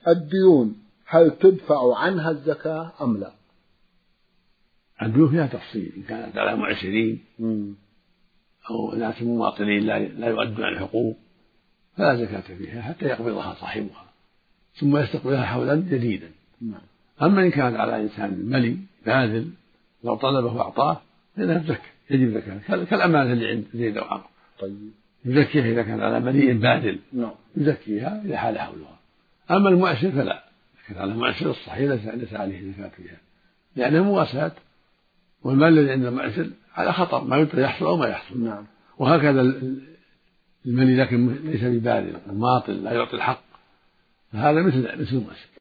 الديون هل تدفع عنها الزكاة أم لا؟ الديون فيها تفصيل، إن كانت على معسرين أو ناس مواطنين لا يؤدون الحقوق فلا زكاة فيها حتى يقبضها صاحبها ثم يستقبلها حولا جديدا. أما إن كانت على إنسان ملي باذل لو طلبه وأعطاه فإنها تزكى، يجب زكاة كالأمانة اللي عند زيد أو عمرو. طيب يزكيها إذا كان على مليء باذل يزكيها إذا حال حولها. أما المؤسر فلا، لكن على المؤسر الصحيح ليس عليه زكاة فيها لأنها مواساة، والمال الذي عند المؤسر على خطر ما يدري يحصل أو ما يحصل. وهكذا الملي لكن ليس بباذل وماطل لا يعطي الحق فهذا مثل المؤسر.